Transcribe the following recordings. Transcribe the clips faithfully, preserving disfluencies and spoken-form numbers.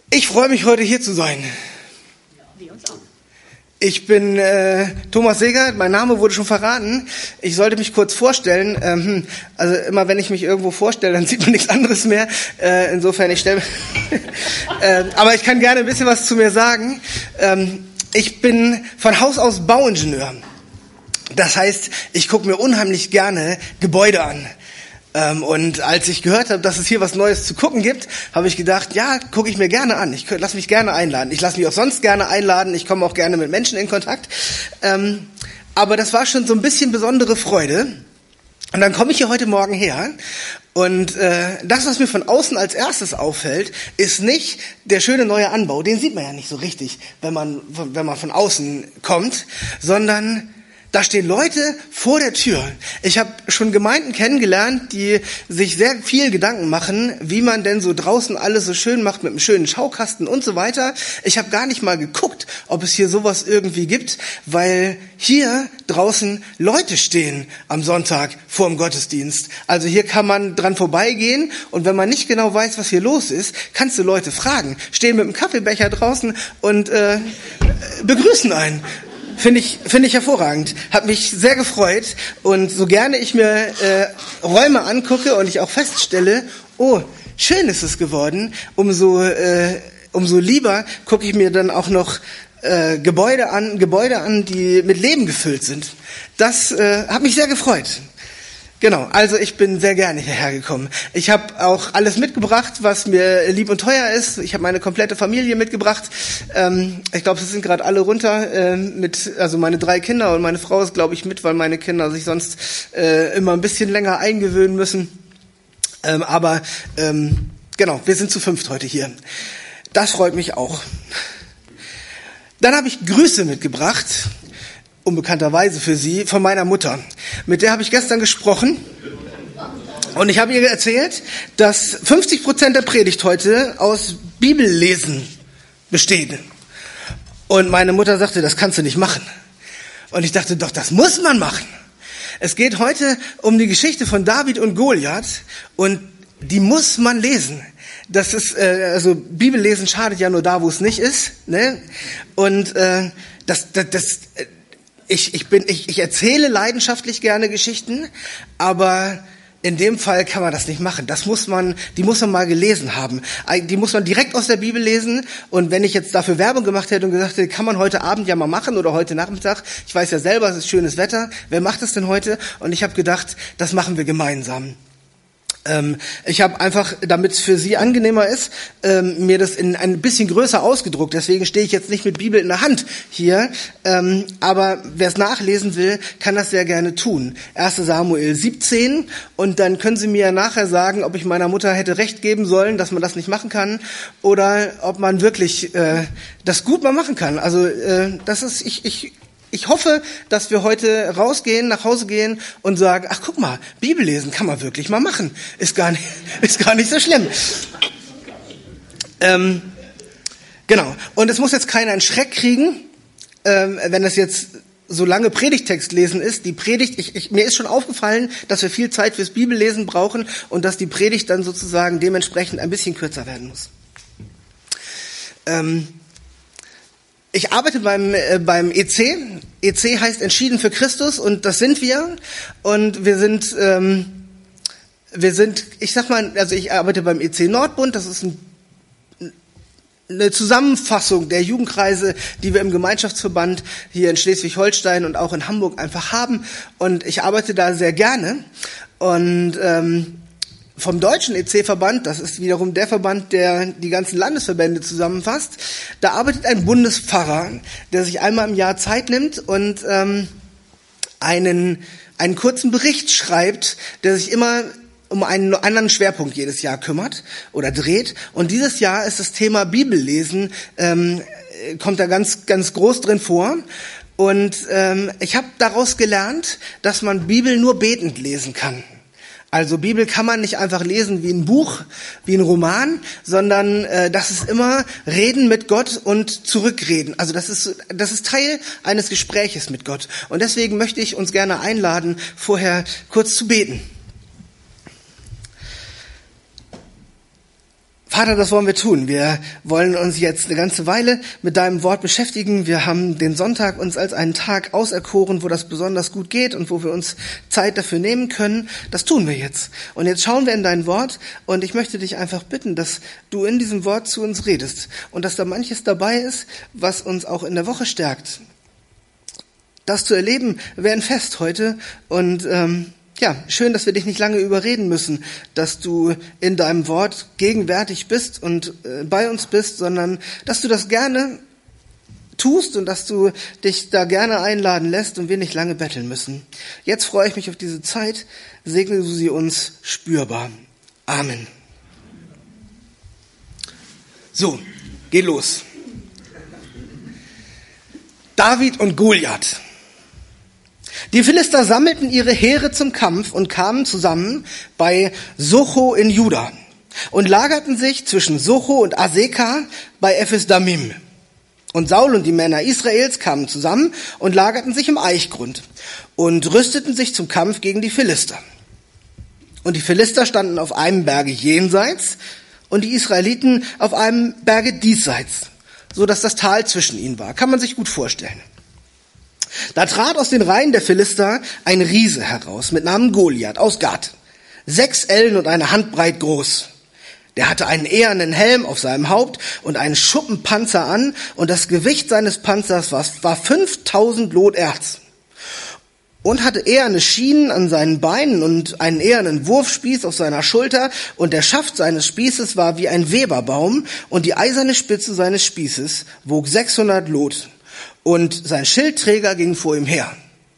Ich freue mich, heute hier zu sein. Wir uns auch. Ich bin äh, Thomas Seger, mein Name wurde schon verraten. Ich sollte mich kurz vorstellen. Ähm, also immer wenn ich mich irgendwo vorstelle, dann sieht man nichts anderes mehr. Äh, insofern, ich stelle... äh, aber ich kann gerne ein bisschen was zu mir sagen. Ähm, ich bin von Haus aus Bauingenieur. Das heißt, ich gucke mir unheimlich gerne Gebäude an. Ähm, und als ich gehört habe, dass es hier was Neues zu gucken gibt, habe ich gedacht, ja, gucke ich mir gerne an. Ich lasse mich gerne einladen. Ich lasse mich auch sonst gerne einladen. Ich komme auch gerne mit Menschen in Kontakt. Ähm, aber das war schon so ein bisschen besondere Freude. Und dann komme ich hier heute Morgen her. Und äh, das, was mir von außen als erstes auffällt, ist nicht der schöne neue Anbau. Den sieht man ja nicht so richtig, wenn man, wenn man von außen kommt, sondern... Da stehen Leute vor der Tür. Ich habe schon Gemeinden kennengelernt, die sich sehr viel Gedanken machen, wie man denn so draußen alles so schön macht mit einem schönen Schaukasten und so weiter. Ich habe gar nicht mal geguckt, ob es hier sowas irgendwie gibt, weil hier draußen Leute stehen am Sonntag vor dem Gottesdienst. Also hier kann man dran vorbeigehen und wenn man nicht genau weiß, was hier los ist, kannst du Leute fragen. Stehen mit einem Kaffeebecher draußen und äh, begrüßen einen. Finde ich, finde ich hervorragend. Hat mich sehr gefreut. Und so gerne ich mir äh, Räume angucke und ich auch feststelle, oh, schön ist es geworden, umso, äh, umso lieber gucke ich mir dann auch noch äh, Gebäude an, Gebäude an, die mit Leben gefüllt sind. Das äh, hat mich sehr gefreut. Genau, also ich bin sehr gerne hierher gekommen. Ich habe auch alles mitgebracht, was mir lieb und teuer ist. Ich habe meine komplette Familie mitgebracht. Ähm, ich glaube, sie sind gerade alle runter. Äh, mit, also meine drei Kinder und meine Frau ist, glaube ich, mit, weil meine Kinder sich sonst äh, immer ein bisschen länger eingewöhnen müssen. Ähm, aber ähm, genau, wir sind zu fünft heute hier. Das freut mich auch. Dann habe ich Grüße mitgebracht. Unbekannterweise für Sie, von meiner Mutter. Mit der habe ich gestern gesprochen und ich habe ihr erzählt, dass fünfzig Prozent der Predigt heute aus Bibellesen besteht. Und meine Mutter sagte, das kannst du nicht machen. Und ich dachte, doch, das muss man machen. Es geht heute um die Geschichte von David und Goliath und die muss man lesen. Das ist, äh, also Bibellesen schadet ja nur da, wo es nicht ist, ne? Und äh, das, das, das Ich, ich bin, ich, ich erzähle leidenschaftlich gerne Geschichten, aber in dem Fall kann man das nicht machen. Das muss man, die muss man mal gelesen haben. Die muss man direkt aus der Bibel lesen. Und wenn ich jetzt dafür Werbung gemacht hätte und gesagt hätte, kann man heute Abend ja mal machen oder heute Nachmittag. Ich weiß ja selber, es ist schönes Wetter. Wer macht das denn heute? Und ich habe gedacht, das machen wir gemeinsam. Ich habe einfach, damit es für Sie angenehmer ist, ähm, mir das in ein bisschen größer ausgedruckt. Deswegen stehe ich jetzt nicht mit Bibel in der Hand hier. Ähm, aber wer es nachlesen will, kann das sehr gerne tun. erster Samuel siebzehn. Und dann können Sie mir ja nachher sagen, ob ich meiner Mutter hätte recht geben sollen, dass man das nicht machen kann. Oder ob man wirklich äh, das gut mal machen kann. Also äh, das ist, ich... ich Ich hoffe, dass wir heute rausgehen, nach Hause gehen und sagen, ach guck mal, Bibel lesen kann man wirklich mal machen. Ist gar nicht, ist gar nicht so schlimm. Ähm, genau. Und es muss jetzt keiner einen Schreck kriegen, ähm, wenn das jetzt so lange Predigttext lesen ist. Die Predigt, ich, ich, mir ist schon aufgefallen, dass wir viel Zeit fürs Bibellesen brauchen und dass die Predigt dann sozusagen dementsprechend ein bisschen kürzer werden muss. Ähm, Ich arbeite beim äh, beim E C. E C heißt Entschieden für Christus und das sind wir. Und wir sind ähm, wir sind, ich sag mal, also ich arbeite beim E C Nordbund. Das ist ein, eine Zusammenfassung der Jugendkreise, die wir im Gemeinschaftsverband hier in Schleswig-Holstein und auch in Hamburg einfach haben. Und ich arbeite da sehr gerne. Und ähm, vom deutschen E C-Verband, das ist wiederum der Verband, der die ganzen Landesverbände zusammenfasst, da arbeitet ein Bundespfarrer, der sich einmal im Jahr Zeit nimmt und ähm, einen einen kurzen Bericht schreibt, der sich immer um einen anderen Schwerpunkt jedes Jahr kümmert oder dreht. Und dieses Jahr ist das Thema Bibellesen, ähm, kommt da ganz ganz groß drin vor. Und ähm, ich habe daraus gelernt, dass man Bibel nur betend lesen kann. Also Bibel kann man nicht einfach lesen wie ein Buch, wie ein Roman, sondern äh, das ist immer Reden mit Gott und Zurückreden. Also das ist das ist Teil eines Gespräches mit Gott. Und deswegen möchte ich uns gerne einladen, vorher kurz zu beten. Vater, das wollen wir tun. Wir wollen uns jetzt eine ganze Weile mit deinem Wort beschäftigen. Wir haben den Sonntag uns als einen Tag auserkoren, wo das besonders gut geht und wo wir uns Zeit dafür nehmen können. Das tun wir jetzt. Und jetzt schauen wir in dein Wort und ich möchte dich einfach bitten, dass du in diesem Wort zu uns redest und dass da manches dabei ist, was uns auch in der Woche stärkt. Das zu erleben wäre ein Fest heute und ähm, ja, schön, dass wir dich nicht lange überreden müssen, dass du in deinem Wort gegenwärtig bist und äh, bei uns bist, sondern dass du das gerne tust und dass du dich da gerne einladen lässt und wir nicht lange betteln müssen. Jetzt freue ich mich auf diese Zeit. Segne du sie uns spürbar. Amen. So, geh los. David und Goliath. Die Philister sammelten ihre Heere zum Kampf und kamen zusammen bei Socho in Juda und lagerten sich zwischen Socho und Aseka bei Ephes-Damim. Und Saul und die Männer Israels kamen zusammen und lagerten sich im Eichgrund und rüsteten sich zum Kampf gegen die Philister. Und die Philister standen auf einem Berge jenseits und die Israeliten auf einem Berge diesseits, so dass das Tal zwischen ihnen war. Kann man sich gut vorstellen. Da trat aus den Reihen der Philister ein Riese heraus mit Namen Goliath aus Gat, sechs Ellen und eine Handbreit groß. Der hatte einen ehernen Helm auf seinem Haupt und einen Schuppenpanzer an und das Gewicht seines Panzers war, war fünftausend Lot Erz. Und hatte eherne Schienen an seinen Beinen und einen ehernen Wurfspieß auf seiner Schulter und der Schaft seines Spießes war wie ein Weberbaum und die eiserne Spitze seines Spießes wog sechshundert Lot. Und sein Schildträger ging vor ihm her.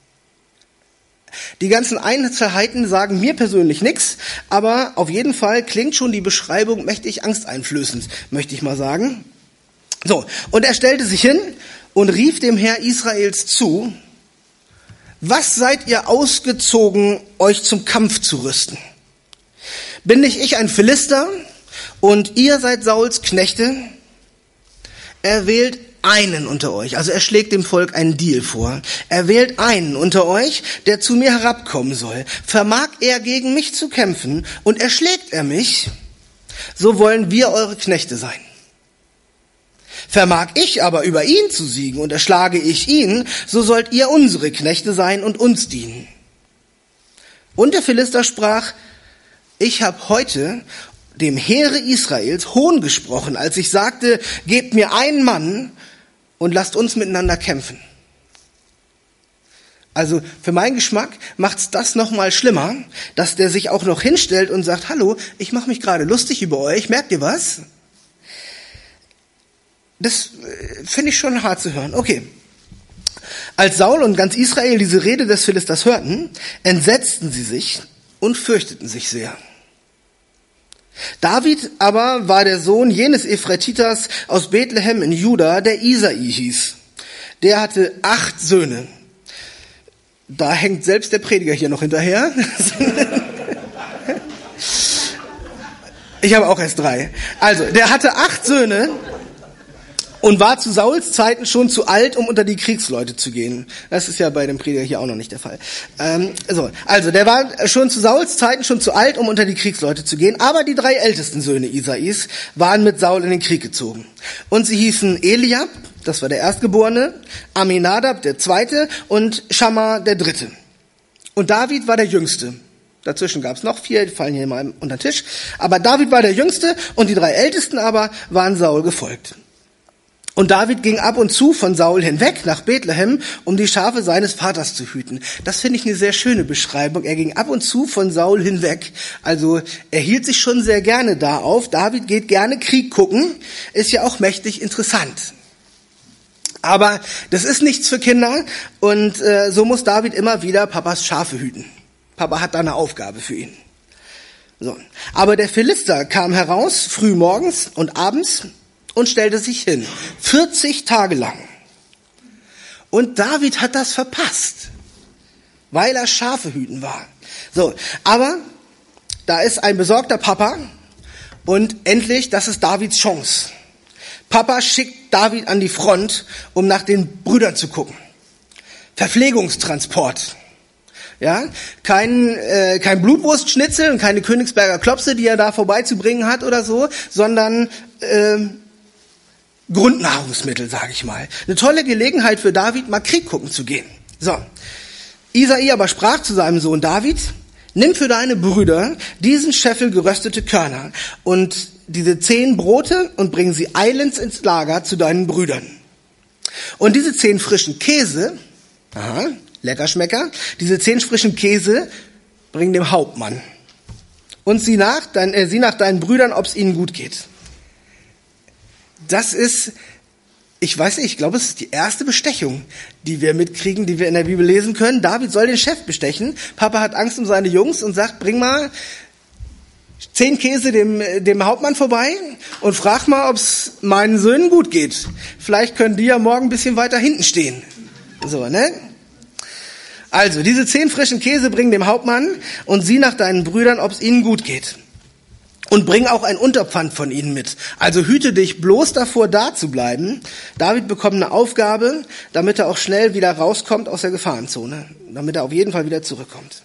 Die ganzen Einzelheiten sagen mir persönlich nichts, aber auf jeden Fall klingt schon die Beschreibung mächtig angsteinflößend, möchte ich mal sagen. So, und er stellte sich hin und rief dem Heer Israels zu: Was seid ihr ausgezogen, euch zum Kampf zu rüsten? Bin nicht ich ein Philister und ihr seid Sauls Knechte? Er wählt einen unter euch, also er schlägt dem Volk einen Deal vor. Er wählt einen unter euch, der zu mir herabkommen soll. Vermag er gegen mich zu kämpfen und erschlägt er mich, so wollen wir eure Knechte sein. Vermag ich aber über ihn zu siegen und erschlage ich ihn, so sollt ihr unsere Knechte sein und uns dienen. Und der Philister sprach: Ich habe heute dem Heere Israels Hohn gesprochen, als ich sagte, gebt mir einen Mann und lasst uns miteinander kämpfen. Also für meinen Geschmack macht's das noch mal schlimmer, dass der sich auch noch hinstellt und sagt: Hallo, ich mache mich gerade lustig über euch, merkt ihr was? Das finde ich schon hart zu hören. Okay. Als Saul und ganz Israel diese Rede des Philisters hörten, entsetzten sie sich und fürchteten sich sehr. David aber war der Sohn jenes Ephratiters aus Bethlehem in Juda, der Isai hieß. Der hatte acht Söhne. Da hängt selbst der Prediger hier noch hinterher. Ich habe auch erst drei. Also, der hatte acht Söhne und war zu Sauls Zeiten schon zu alt, um unter die Kriegsleute zu gehen. Das ist ja bei dem Prediger hier auch noch nicht der Fall. Ähm, so, also der war schon zu Sauls Zeiten schon zu alt, um unter die Kriegsleute zu gehen. Aber die drei ältesten Söhne Isais waren mit Saul in den Krieg gezogen. Und sie hießen Eliab, das war der Erstgeborene, Aminadab, der Zweite, und Schamma, der Dritte. Und David war der Jüngste. Dazwischen gab es noch vier, die fallen hier mal unter den Tisch. Aber David war der Jüngste und die drei Ältesten aber waren Saul gefolgt. Und David ging ab und zu von Saul hinweg nach Bethlehem, um die Schafe seines Vaters zu hüten. Das finde ich eine sehr schöne Beschreibung. Er ging ab und zu von Saul hinweg. Also er hielt sich schon sehr gerne da auf. David geht gerne Krieg gucken. Ist ja auch mächtig interessant. Aber das ist nichts für Kinder. Und äh, so muss David immer wieder Papas Schafe hüten. Papa hat da eine Aufgabe für ihn. So. Aber der Philister kam heraus, früh morgens und abends, und stellte sich hin, vierzig Tage lang. Und David hat das verpasst, weil er Schafe hüten war. So, aber da ist ein besorgter Papa und endlich, das ist Davids Chance. Papa schickt David an die Front, um nach den Brüdern zu gucken. Verpflegungstransport. Ja, kein, äh, kein Blutwurstschnitzel und keine Königsberger Klopse, die er da vorbeizubringen hat oder so, sondern äh, Grundnahrungsmittel, sage ich mal. Eine tolle Gelegenheit für David, mal Krieg gucken zu gehen. So, Isai aber sprach zu seinem Sohn David: Nimm für deine Brüder diesen Scheffel geröstete Körner und diese zehn Brote und bring sie eilends ins Lager zu deinen Brüdern. Und diese zehn frischen Käse, aha, Leckerschmecker, diese zehn frischen Käse bring dem Hauptmann. Und sieh nach, dein, äh, sieh nach deinen Brüdern, ob es ihnen gut geht. Das ist, ich weiß nicht, ich glaube, es ist die erste Bestechung, die wir mitkriegen, die wir in der Bibel lesen können. David soll den Chef bestechen. Papa hat Angst um seine Jungs und sagt, bring mal zehn Käse dem, dem Hauptmann vorbei und frag mal, ob es meinen Söhnen gut geht. Vielleicht können die ja morgen ein bisschen weiter hinten stehen. So, ne? Also, diese zehn frischen Käse bring dem Hauptmann und sieh nach deinen Brüdern, ob es ihnen gut geht. Und bring auch ein Unterpfand von ihnen mit. Also hüte dich bloß davor, da zu bleiben. David bekommt eine Aufgabe, damit er auch schnell wieder rauskommt aus der Gefahrenzone. Damit er auf jeden Fall wieder zurückkommt.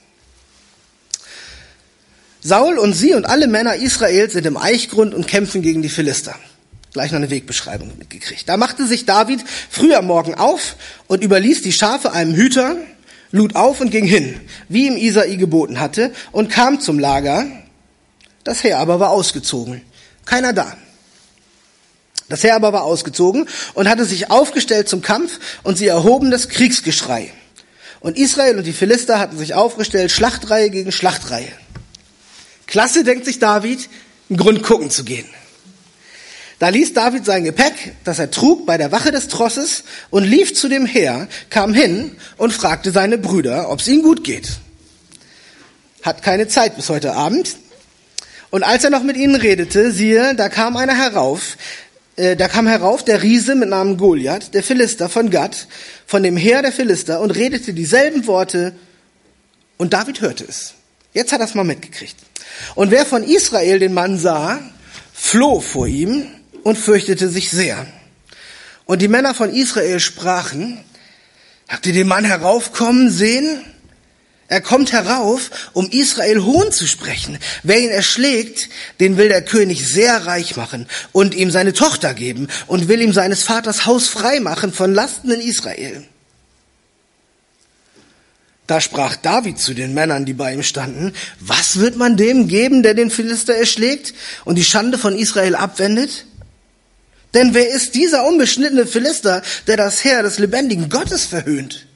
Saul und sie und alle Männer Israels sind im Eichgrund und kämpfen gegen die Philister. Gleich noch eine Wegbeschreibung mitgekriegt. Da machte sich David früh am Morgen auf und überließ die Schafe einem Hüter, lud auf und ging hin, wie ihm Isai geboten hatte, und kam zum Lager. Das Heer aber war ausgezogen. Keiner da. Das Heer aber war ausgezogen und hatte sich aufgestellt zum Kampf, und sie erhoben das Kriegsgeschrei. Und Israel und die Philister hatten sich aufgestellt, Schlachtreihe gegen Schlachtreihe. Klasse, denkt sich David, einen Grund gucken zu gehen. Da ließ David sein Gepäck, das er trug, bei der Wache des Trosses und lief zu dem Heer, kam hin und fragte seine Brüder, ob es ihnen gut geht. Hat keine Zeit bis heute Abend. Und als er noch mit ihnen redete, siehe, da kam einer herauf, äh, da kam herauf der Riese mit Namen Goliath, der Philister von Gath, von dem Heer der Philister, und redete dieselben Worte, und David hörte es. Jetzt hat er es mal mitgekriegt. Und wer von Israel den Mann sah, floh vor ihm und fürchtete sich sehr. Und die Männer von Israel sprachen: Habt ihr den Mann heraufkommen sehen? Er kommt herauf, um Israel Hohn zu sprechen. Wer ihn erschlägt, den will der König sehr reich machen und ihm seine Tochter geben und will ihm seines Vaters Haus frei machen von Lasten in Israel. Da sprach David zu den Männern, die bei ihm standen: Was wird man dem geben, der den Philister erschlägt und die Schande von Israel abwendet? Denn wer ist dieser unbeschnittene Philister, der das Heer des lebendigen Gottes verhöhnt?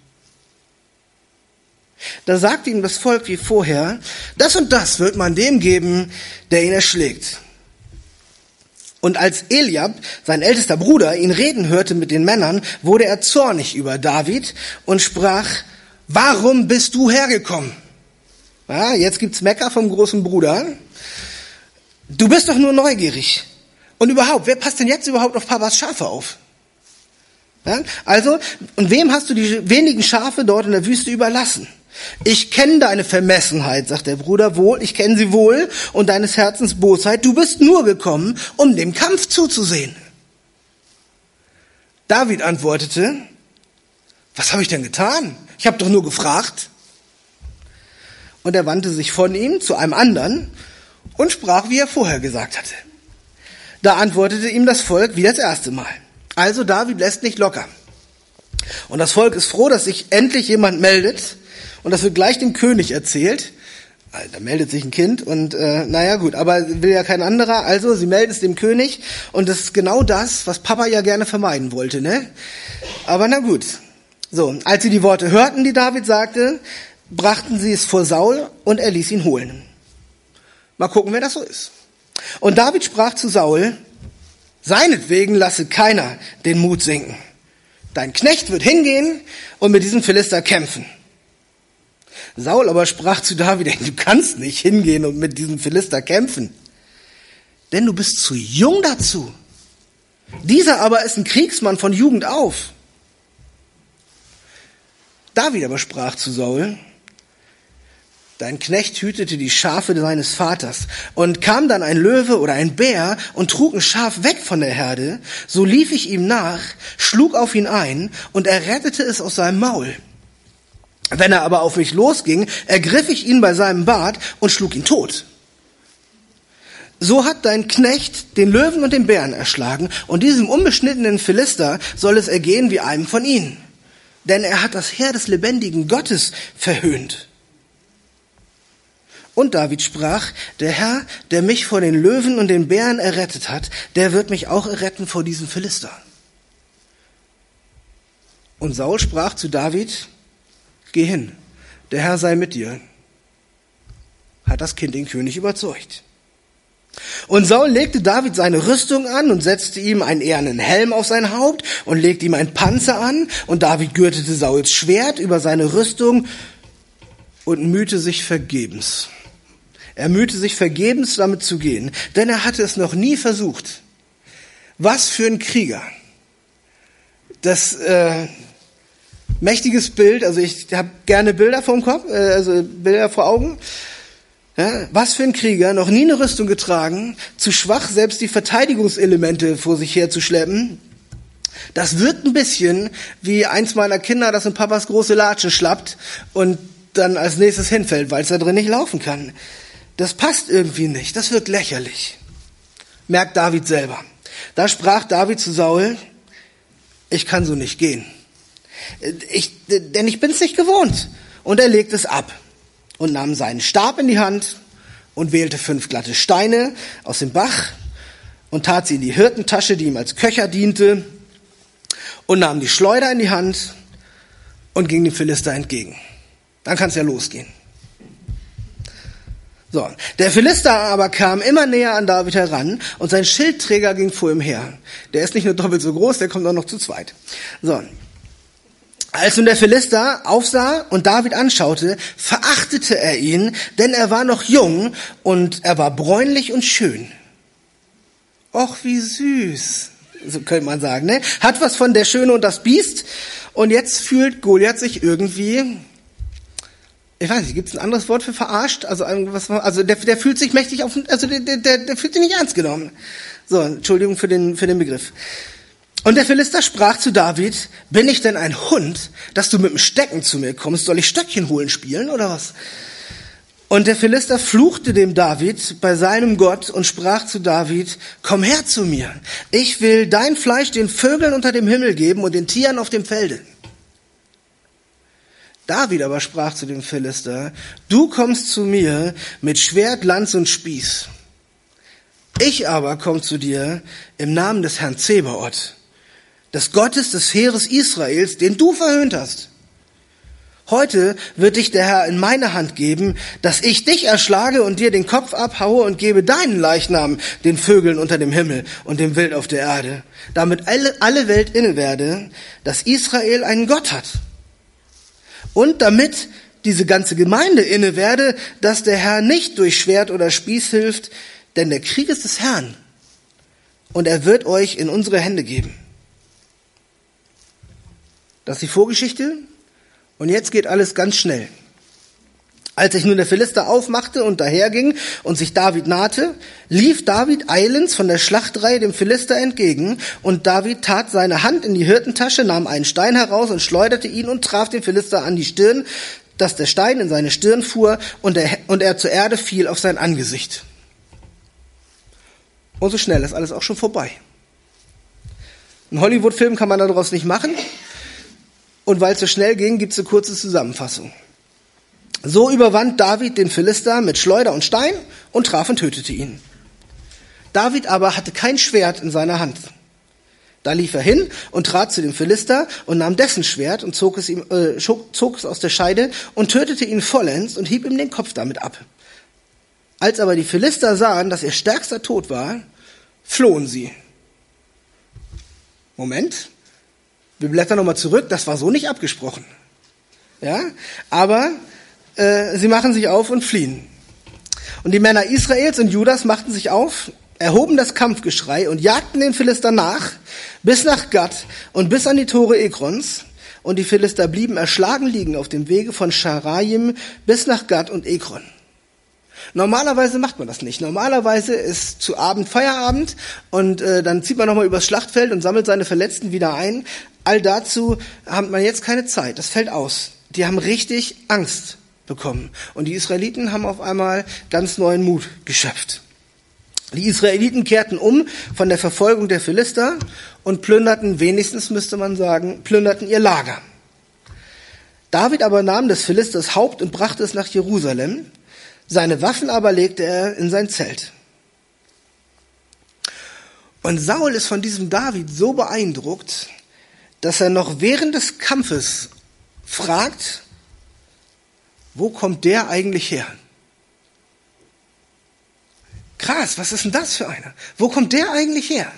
Da sagte ihm das Volk wie vorher: Das und das wird man dem geben, der ihn erschlägt. Und als Eliab, sein ältester Bruder, ihn reden hörte mit den Männern, wurde er zornig über David und sprach: Warum bist du hergekommen? Ja, jetzt gibt's Mecker vom großen Bruder. Du bist doch nur neugierig. Und überhaupt, wer passt denn jetzt überhaupt auf Papas Schafe auf? Ja, also, und wem hast du die wenigen Schafe dort in der Wüste überlassen? Ich kenne deine Vermessenheit, sagt der Bruder, wohl, ich kenne sie wohl, und deines Herzens Bosheit. Du bist nur gekommen, um dem Kampf zuzusehen. David antwortete: Was habe ich denn getan? Ich habe doch nur gefragt. Und er wandte sich von ihm zu einem anderen und sprach, wie er vorher gesagt hatte. Da antwortete ihm das Volk wie das erste Mal. Also David lässt nicht locker. Und das Volk ist froh, dass sich endlich jemand meldet. Und das wird gleich dem König erzählt. Da meldet sich ein Kind und äh, naja gut, aber will ja kein anderer. Also sie meldet es dem König. Und das ist genau das, was Papa ja gerne vermeiden wollte, ne? Aber na gut. So, als sie die Worte hörten, die David sagte, brachten sie es vor Saul und er ließ ihn holen. Mal gucken, wer das so ist. Und David sprach zu Saul: Seinetwegen lasse keiner den Mut sinken. Dein Knecht wird hingehen und mit diesem Philister kämpfen. Saul aber sprach zu David: Du kannst nicht hingehen und mit diesem Philister kämpfen, denn du bist zu jung dazu. Dieser aber ist ein Kriegsmann von Jugend auf. David aber sprach zu Saul: Dein Knecht hütete die Schafe seines Vaters, und kam dann ein Löwe oder ein Bär und trug ein Schaf weg von der Herde, so lief ich ihm nach, schlug auf ihn ein, und er rettete es aus seinem Maul. Wenn er aber auf mich losging, ergriff ich ihn bei seinem Bart und schlug ihn tot. So hat dein Knecht den Löwen und den Bären erschlagen, und diesem unbeschnittenen Philister soll es ergehen wie einem von ihnen. Denn er hat das Heer des lebendigen Gottes verhöhnt. Und David sprach, der Herr, der mich vor den Löwen und den Bären errettet hat, der wird mich auch erretten vor diesem Philister. Und Saul sprach zu David, geh hin, der Herr sei mit dir. Hat das Kind den König überzeugt. Und Saul legte David seine Rüstung an und setzte ihm einen ehernen Helm auf sein Haupt und legte ihm einen Panzer an. Und David gürtete Sauls Schwert über seine Rüstung und mühte sich vergebens. Er mühte sich vergebens, damit zu gehen, denn er hatte es noch nie versucht. Was für ein Krieger. Das äh, mächtiges Bild, also ich habe gerne Bilder vor dem Kopf, äh, also Bilder vor Augen. Ja, was für ein Krieger, noch nie eine Rüstung getragen, zu schwach, selbst die Verteidigungselemente vor sich herzuschleppen. Das wirkt ein bisschen wie eins meiner Kinder, das in Papas große Latsche schlappt und dann als nächstes hinfällt, weil es da drin nicht laufen kann. Das passt irgendwie nicht, das wirkt lächerlich. Merkt David selber. Da sprach David zu Saul, ich kann so nicht gehen. Ich, denn ich bin's nicht gewohnt. Und er legt es ab. Und nahm seinen Stab in die Hand und wählte fünf glatte Steine aus dem Bach und tat sie in die Hirtentasche, die ihm als Köcher diente, und nahm die Schleuder in die Hand und ging dem Philister entgegen. Dann kann es ja losgehen. So, der Philister aber kam immer näher an David heran und sein Schildträger ging vor ihm her. Der ist nicht nur doppelt so groß, der kommt auch noch zu zweit. So. Als nun der Philister aufsah und David anschaute, verachtete er ihn, denn er war noch jung und er war bräunlich und schön. Och, wie süß, so könnte man sagen, ne? Hat was von der Schöne und das Biest, und jetzt fühlt Goliath sich irgendwie, ich weiß nicht, gibt es ein anderes Wort für verarscht? Also, also der, der fühlt sich mächtig auf, also der, der, der fühlt sich nicht ernst genommen. So, Entschuldigung für den, für den Begriff. Und der Philister sprach zu David, bin ich denn ein Hund, dass du mit dem Stecken zu mir kommst? Soll ich Stöckchen holen spielen oder was? Und der Philister fluchte dem David bei seinem Gott und sprach zu David, komm her zu mir. Ich will dein Fleisch den Vögeln unter dem Himmel geben und den Tieren auf dem Felde. David aber sprach zu dem Philister, du kommst zu mir mit Schwert, Lanz und Spieß. Ich aber komme zu dir im Namen des Herrn Zebaoth, des Gottes des Heeres Israels, den du verhöhnt hast. Heute wird dich der Herr in meine Hand geben, dass ich dich erschlage und dir den Kopf abhaue und gebe deinen Leichnam den Vögeln unter dem Himmel und dem Wild auf der Erde, damit alle, alle Welt inne werde, dass Israel einen Gott hat. Und damit diese ganze Gemeinde inne werde, dass der Herr nicht durch Schwert oder Spieß hilft, denn der Krieg ist des Herrn und er wird euch in unsere Hände geben. Das ist die Vorgeschichte und jetzt geht alles ganz schnell. Als sich nun der Philister aufmachte und daherging und sich David nahte, lief David eilends von der Schlachtreihe dem Philister entgegen, und David tat seine Hand in die Hirtentasche, nahm einen Stein heraus und schleuderte ihn und traf den Philister an die Stirn, dass der Stein in seine Stirn fuhr und er, und er zur Erde fiel auf sein Angesicht. Und so schnell ist alles auch schon vorbei. Einen Hollywood-Film kann man daraus nicht machen. Und weil es so schnell ging, gibt es eine kurze Zusammenfassung. So überwand David den Philister mit Schleuder und Stein und traf und tötete ihn. David aber hatte kein Schwert in seiner Hand. Da lief er hin und trat zu dem Philister und nahm dessen Schwert und zog es, ihm, äh, zog es aus der Scheide und tötete ihn vollends und hieb ihm den Kopf damit ab. Als aber die Philister sahen, dass ihr Stärkster tot war, flohen sie. Moment, wir blättern nochmal zurück, das war so nicht abgesprochen. Ja, aber äh, sie machen sich auf und fliehen. Und die Männer Israels und Judas machten sich auf, erhoben das Kampfgeschrei und jagten den Philister nach, bis nach Gat und bis an die Tore Ekrons. Und die Philister blieben erschlagen liegen auf dem Wege von Scharajim bis nach Gat und Ekron. Normalerweise macht man das nicht. Normalerweise ist zu Abend Feierabend und äh, dann zieht man nochmal übers Schlachtfeld und sammelt seine Verletzten wieder ein. All dazu hat man jetzt keine Zeit. Das fällt aus. die haben richtig Angst bekommen. Und die Israeliten haben auf einmal ganz neuen Mut geschöpft. Die Israeliten kehrten um von der Verfolgung der Philister und plünderten, wenigstens müsste man sagen, plünderten ihr Lager. David aber nahm des Philisters Haupt und brachte es nach Jerusalem. Seine Waffen aber legte er in sein Zelt. Und Saul ist von diesem David so beeindruckt, dass er noch während des Kampfes fragt, wo kommt der eigentlich her? Krass, was ist denn das für einer? Wo kommt der eigentlich her?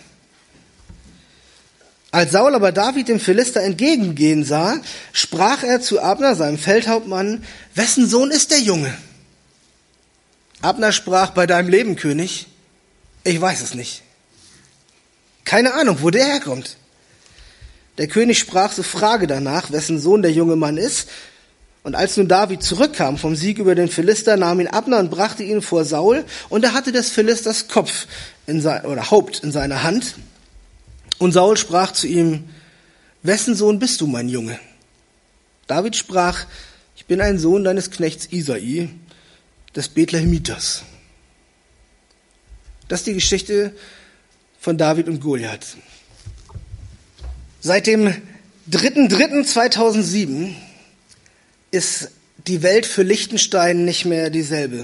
Als Saul aber David dem Philister entgegengehen sah, sprach er zu Abner, seinem Feldhauptmann, wessen Sohn ist der Junge? Abner sprach, bei deinem Leben, König, ich weiß es nicht. Keine Ahnung, wo der herkommt. Der König sprach, so frage danach, wessen Sohn der junge Mann ist. Und als nun David zurückkam vom Sieg über den Philister, nahm ihn Abner und brachte ihn vor Saul, und er hatte des Philisters Kopf in sein, oder Haupt in seiner Hand. Und Saul sprach zu ihm, wessen Sohn bist du, mein Junge? David sprach, ich bin ein Sohn deines Knechts Isai, des Bethlehemiters. Das ist die Geschichte von David und Goliath. Seit dem dritten dritten zweitausendsieben ist die Welt für Liechtenstein nicht mehr dieselbe.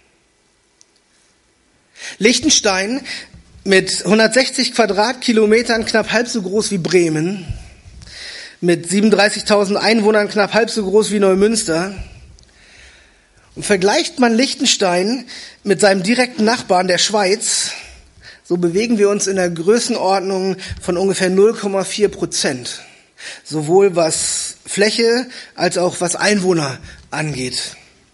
Liechtenstein mit hundertsechzig Quadratkilometern, knapp halb so groß wie Bremen, mit siebenunddreißigtausend Einwohnern, knapp halb so groß wie Neumünster. Und vergleicht man Liechtenstein mit seinem direkten Nachbarn, der Schweiz, so bewegen wir uns in der Größenordnung von ungefähr null Komma vier Prozent. Sowohl was Fläche als auch was Einwohner angeht.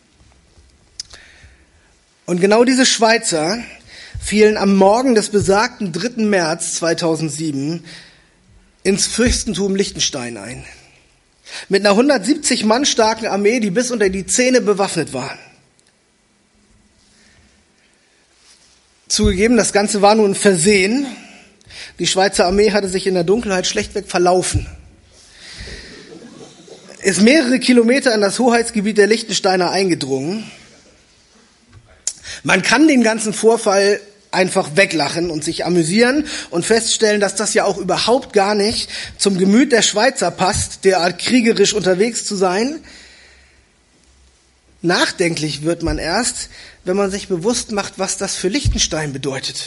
Und genau diese Schweizer fielen am Morgen des besagten dritten März zweitausendsieben ins Fürstentum Liechtenstein ein. Mit einer hundertsiebzig Mann starken Armee, die bis unter die Zähne bewaffnet war. Zugegeben, das Ganze war nun ein Versehen. Die Schweizer Armee hatte sich in der Dunkelheit schlechtweg verlaufen. Ist mehrere Kilometer in das Hoheitsgebiet der Liechtensteiner eingedrungen. Man kann den ganzen Vorfall einfach weglachen und sich amüsieren und feststellen, dass das ja auch überhaupt gar nicht zum Gemüt der Schweizer passt, derart kriegerisch unterwegs zu sein. Nachdenklich wird man erst, wenn man sich bewusst macht, was das für Liechtenstein bedeutet.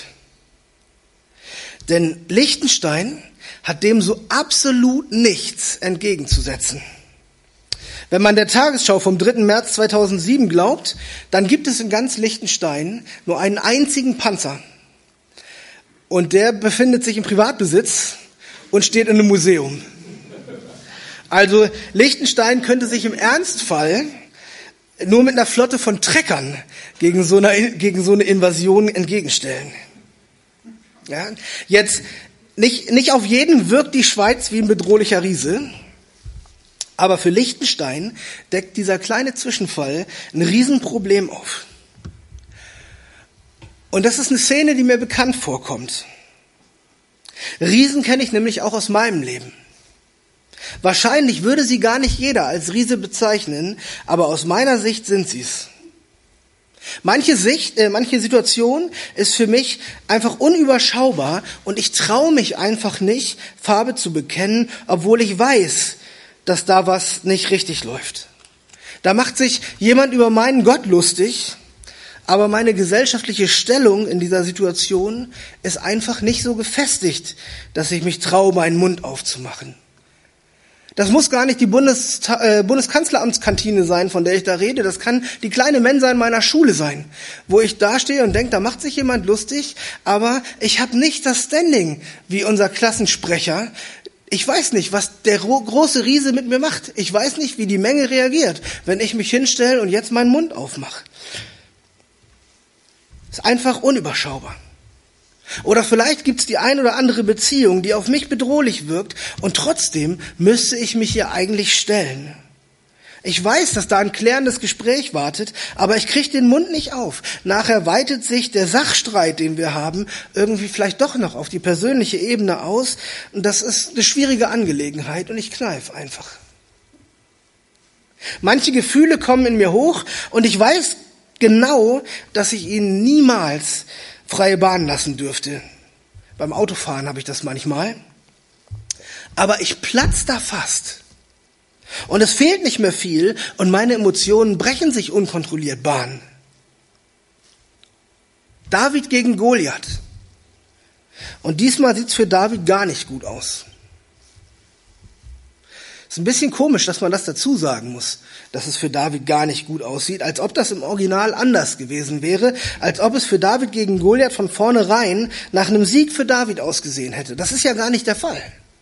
Denn Liechtenstein hat dem so absolut nichts entgegenzusetzen. Wenn man der Tagesschau vom dritten März zweitausendsieben glaubt, dann gibt es in ganz Liechtenstein nur einen einzigen Panzer. Und der befindet sich im Privatbesitz und steht in einem Museum. Also Liechtenstein könnte sich im Ernstfall nur mit einer Flotte von Treckern gegen so eine, gegen so eine Invasion entgegenstellen. Ja, jetzt, nicht, nicht auf jeden wirkt die Schweiz wie ein bedrohlicher Riese. Aber für Liechtenstein deckt dieser kleine Zwischenfall ein Riesenproblem auf. Und das ist eine Szene, die mir bekannt vorkommt. Riesen kenne ich nämlich auch aus meinem Leben. Wahrscheinlich würde sie gar nicht jeder als Riese bezeichnen, aber aus meiner Sicht sind sie's. Manche Sicht, äh, manche Situation ist für mich einfach unüberschaubar und ich traue mich einfach nicht, Farbe zu bekennen, obwohl ich weiß, dass da was nicht richtig läuft. Da macht sich jemand über meinen Gott lustig, aber meine gesellschaftliche Stellung in dieser Situation ist einfach nicht so gefestigt, dass ich mich traue, meinen Mund aufzumachen. Das muss gar nicht die Bundes, äh, Bundeskanzleramtskantine sein, von der ich da rede. Das kann die kleine Mensa in meiner Schule sein, wo ich da stehe und denke, da macht sich jemand lustig, aber ich habe nicht das Standing wie unser Klassensprecher. Ich weiß nicht, was der große Riese mit mir macht. Ich weiß nicht, wie die Menge reagiert, wenn ich mich hinstelle und jetzt meinen Mund aufmache. Ist einfach unüberschaubar. Oder vielleicht gibt es die ein oder andere Beziehung, die auf mich bedrohlich wirkt und trotzdem müsste ich mich hier eigentlich stellen. Ich weiß, dass da ein klärendes Gespräch wartet, aber ich kriege den Mund nicht auf. Nachher weitet sich der Sachstreit, den wir haben, irgendwie vielleicht doch noch auf die persönliche Ebene aus. Und das ist eine schwierige Angelegenheit und ich kneife einfach. Manche Gefühle kommen in mir hoch und ich weiß genau, dass ich ihnen niemals freie Bahn lassen dürfte. Beim Autofahren habe ich das manchmal. Aber ich platz da fast. Und es fehlt nicht mehr viel und meine Emotionen brechen sich unkontrolliert Bahn. David gegen Goliath. Und diesmal sieht's für David gar nicht gut aus. Ist ein bisschen komisch, dass man das dazu sagen muss, dass es für David gar nicht gut aussieht, als ob das im Original anders gewesen wäre, als ob es für David gegen Goliath von vornherein nach einem Sieg für David ausgesehen hätte. Das ist ja gar nicht der Fall.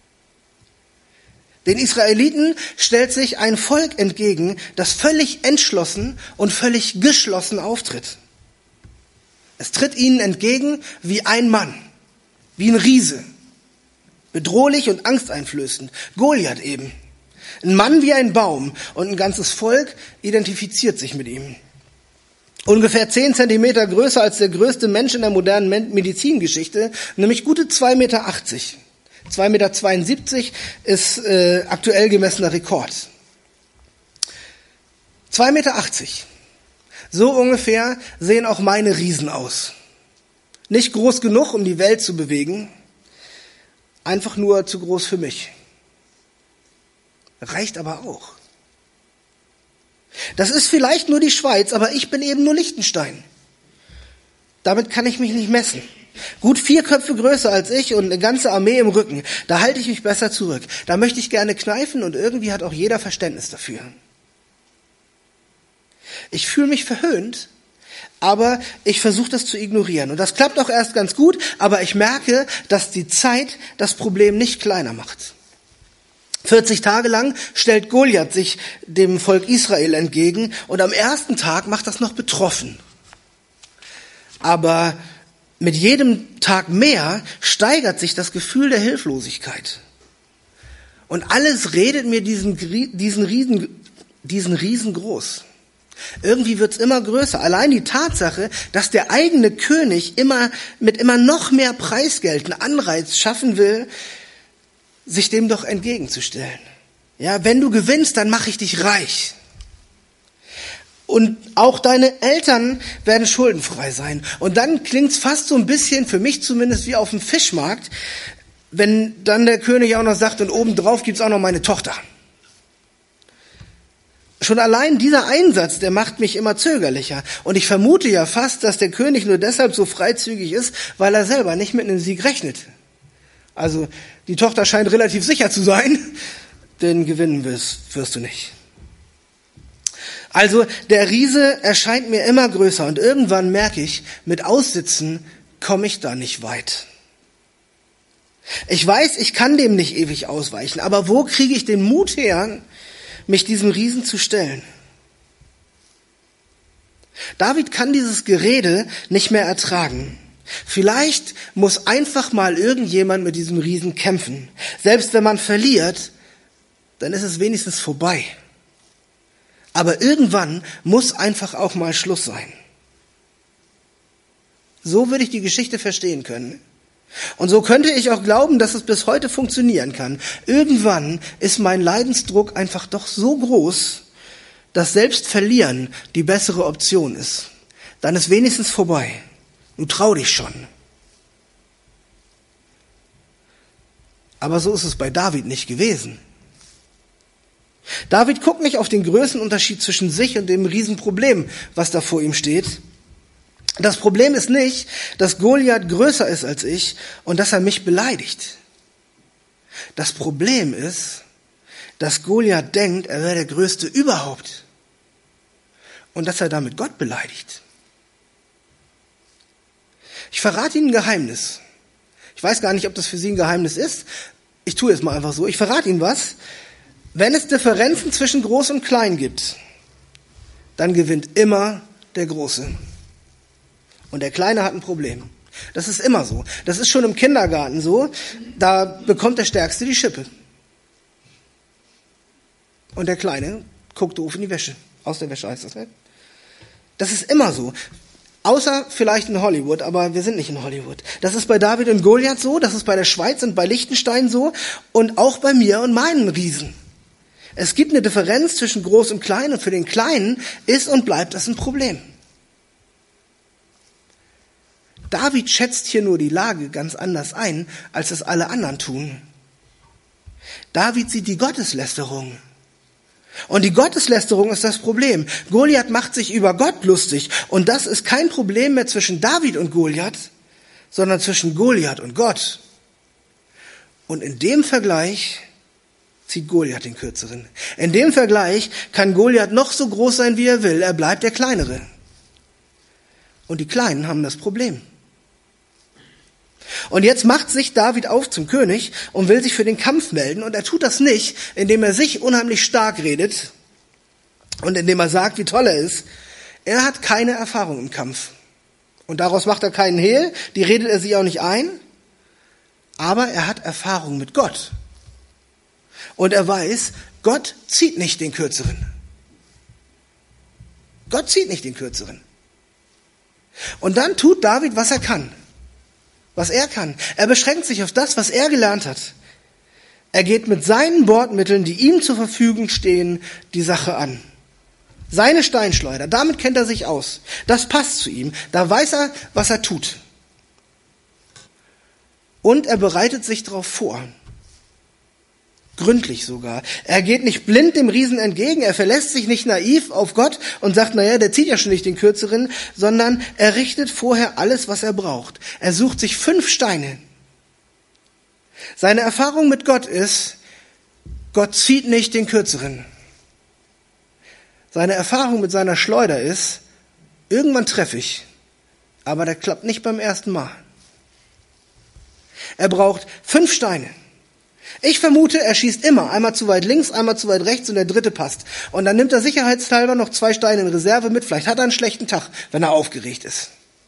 Den Israeliten stellt sich ein Volk entgegen, das völlig entschlossen und völlig geschlossen auftritt. Es tritt ihnen entgegen wie ein Mann, wie ein Riese, bedrohlich und angsteinflößend. Goliath eben. Ein Mann wie ein Baum und ein ganzes Volk identifiziert sich mit ihm. Ungefähr zehn Zentimeter größer als der größte Mensch in der modernen Medizingeschichte, nämlich gute zwei Meter achtzig. zwei Meter zweiundsiebzig ist äh, aktuell gemessener Rekord. zwei Meter achtzig. So ungefähr sehen auch meine Riesen aus. Nicht groß genug, um die Welt zu bewegen, einfach nur zu groß für mich. Reicht aber auch. Das ist vielleicht nur die Schweiz, aber ich bin eben nur Liechtenstein. Damit kann ich mich nicht messen. Gut vier Köpfe größer als ich und eine ganze Armee im Rücken. Da halte ich mich besser zurück. Da möchte ich gerne kneifen und irgendwie hat auch jeder Verständnis dafür. Ich fühle mich verhöhnt, aber ich versuche das zu ignorieren. Und das klappt auch erst ganz gut, aber ich merke, dass die Zeit das Problem nicht kleiner macht. vierzig Tage lang stellt Goliath sich dem Volk Israel entgegen und am ersten Tag macht das noch betroffen. Aber mit jedem Tag mehr steigert sich das Gefühl der Hilflosigkeit. Und alles redet mir diesen, diesen Riesen, diesen Riesen groß. Irgendwie wird's immer größer. Allein die Tatsache, dass der eigene König immer mit immer noch mehr Preisgeld einen Anreiz schaffen will, sich dem doch entgegenzustellen. Ja, wenn du gewinnst, dann mache ich dich reich. Und auch deine Eltern werden schuldenfrei sein. Und dann klingt's fast so ein bisschen, für mich zumindest, wie auf dem Fischmarkt, wenn dann der König auch noch sagt, und obendrauf gibt's auch noch meine Tochter. Schon allein dieser Einsatz, der macht mich immer zögerlicher. Und ich vermute ja fast, dass der König nur deshalb so freizügig ist, weil er selber nicht mit einem Sieg rechnet. Also die Tochter scheint relativ sicher zu sein, denn gewinnen wirst, wirst du nicht. Also der Riese erscheint mir immer größer und irgendwann merke ich, mit Aussitzen komme ich da nicht weit. Ich weiß, ich kann dem nicht ewig ausweichen, aber wo kriege ich den Mut her, mich diesem Riesen zu stellen? David kann dieses Gerede nicht mehr ertragen. Vielleicht muss einfach mal irgendjemand mit diesem Riesen kämpfen. Selbst wenn man verliert, dann ist es wenigstens vorbei. Aber irgendwann muss einfach auch mal Schluss sein. So würde ich die Geschichte verstehen können. Und so könnte ich auch glauben, dass es bis heute funktionieren kann. Irgendwann ist mein Leidensdruck einfach doch so groß, dass selbst verlieren die bessere Option ist. Dann ist wenigstens vorbei. Du trau dich schon. Aber so ist es bei David nicht gewesen. David guckt nicht auf den Größenunterschied zwischen sich und dem Riesenproblem, was da vor ihm steht. Das Problem ist nicht, dass Goliath größer ist als ich und dass er mich beleidigt. Das Problem ist, dass Goliath denkt, er wäre der Größte überhaupt und dass er damit Gott beleidigt. Ich verrate Ihnen ein Geheimnis. Ich weiß gar nicht, ob das für Sie ein Geheimnis ist. Ich tue es mal einfach so. Ich verrate Ihnen was. Wenn es Differenzen zwischen Groß und Klein gibt, dann gewinnt immer der Große. Und der Kleine hat ein Problem. Das ist immer so. Das ist schon im Kindergarten so. Da bekommt der Stärkste die Schippe. Und der Kleine guckt doof in die Wäsche. Aus der Wäsche heißt das, ne? Das ist immer so. Außer vielleicht in Hollywood, aber wir sind nicht in Hollywood. Das ist bei David und Goliath so, das ist bei der Schweiz und bei Liechtenstein so und auch bei mir und meinen Riesen. Es gibt eine Differenz zwischen groß und klein und für den Kleinen ist und bleibt das ein Problem. David schätzt hier nur die Lage ganz anders ein, als es alle anderen tun. David sieht die Gotteslästerung. Und die Gotteslästerung ist das Problem. Goliath macht sich über Gott lustig. Und das ist kein Problem mehr zwischen David und Goliath, sondern zwischen Goliath und Gott. Und in dem Vergleich zieht Goliath den Kürzeren. In dem Vergleich kann Goliath noch so groß sein, wie er will. Er bleibt der Kleinere. Und die Kleinen haben das Problem. Und jetzt macht sich David auf zum König und will sich für den Kampf melden. Und er tut das nicht, indem er sich unheimlich stark redet und indem er sagt, wie toll er ist. Er hat keine Erfahrung im Kampf. Und daraus macht er keinen Hehl, die redet er sich auch nicht ein. Aber er hat Erfahrung mit Gott. Und er weiß, Gott zieht nicht den Kürzeren. Gott zieht nicht den Kürzeren. Und dann tut David, was er kann. Was er kann. Er beschränkt sich auf das, was er gelernt hat. Er geht mit seinen Bordmitteln, die ihm zur Verfügung stehen, die Sache an. Seine Steinschleuder, damit kennt er sich aus. Das passt zu ihm. Da weiß er, was er tut. Und er bereitet sich darauf vor. Gründlich sogar. Er geht nicht blind dem Riesen entgegen, er verlässt sich nicht naiv auf Gott und sagt, naja, der zieht ja schon nicht den Kürzeren, sondern er richtet vorher alles, was er braucht. Er sucht sich fünf Steine. Seine Erfahrung mit Gott ist, Gott zieht nicht den Kürzeren. Seine Erfahrung mit seiner Schleuder ist, irgendwann treffe ich, aber der klappt nicht beim ersten Mal. Er braucht fünf Steine. Ich vermute, er schießt immer, einmal zu weit links, einmal zu weit rechts und der dritte passt. Und dann nimmt er sicherheitshalber noch zwei Steine in Reserve mit. Vielleicht hat er einen schlechten Tag, wenn er aufgeregt ist.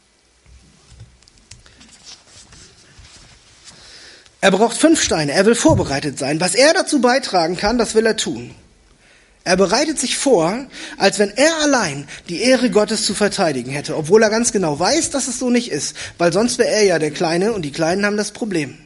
Er braucht fünf Steine, er will vorbereitet sein. Was er dazu beitragen kann, das will er tun. Er bereitet sich vor, als wenn er allein die Ehre Gottes zu verteidigen hätte, obwohl er ganz genau weiß, dass es so nicht ist, weil sonst wäre er ja der Kleine und die Kleinen haben das Problem.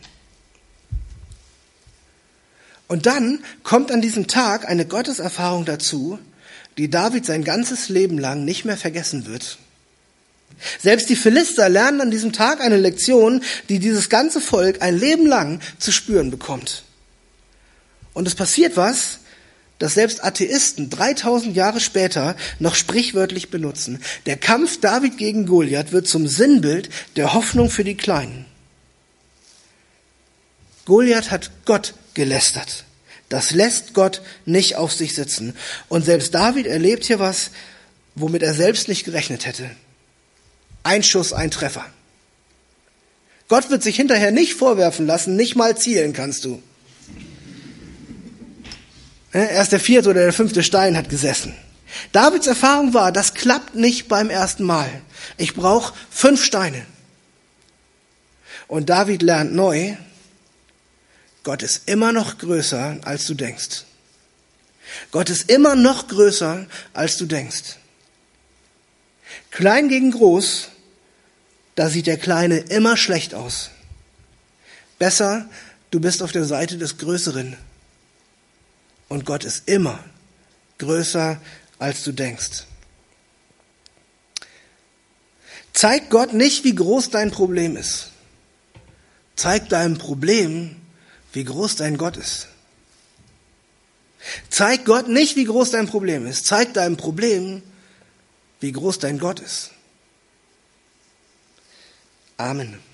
Und dann kommt an diesem Tag eine Gotteserfahrung dazu, die David sein ganzes Leben lang nicht mehr vergessen wird. Selbst die Philister lernen an diesem Tag eine Lektion, die dieses ganze Volk ein Leben lang zu spüren bekommt. Und es passiert was, das selbst Atheisten dreitausend Jahre später noch sprichwörtlich benutzen. Der Kampf David gegen Goliath wird zum Sinnbild der Hoffnung für die Kleinen. Goliath hat Gott gelästert. Das lässt Gott nicht auf sich sitzen. Und selbst David erlebt hier was, womit er selbst nicht gerechnet hätte. Ein Schuss, ein Treffer. Gott wird sich hinterher nicht vorwerfen lassen, nicht mal zielen kannst du. Erst der vierte oder der fünfte Stein hat gesessen. Davids Erfahrung war, das klappt nicht beim ersten Mal. Ich brauche fünf Steine. Und David lernt neu, Gott ist immer noch größer, als du denkst. Gott ist immer noch größer, als du denkst. Klein gegen groß, da sieht der Kleine immer schlecht aus. Besser, du bist auf der Seite des Größeren. Und Gott ist immer größer, als du denkst. Zeig Gott nicht, wie groß dein Problem ist. Zeig deinem Problem, wie groß dein Gott ist. Zeig Gott nicht, wie groß dein Problem ist. Zeig deinem Problem, wie groß dein Gott ist. Amen.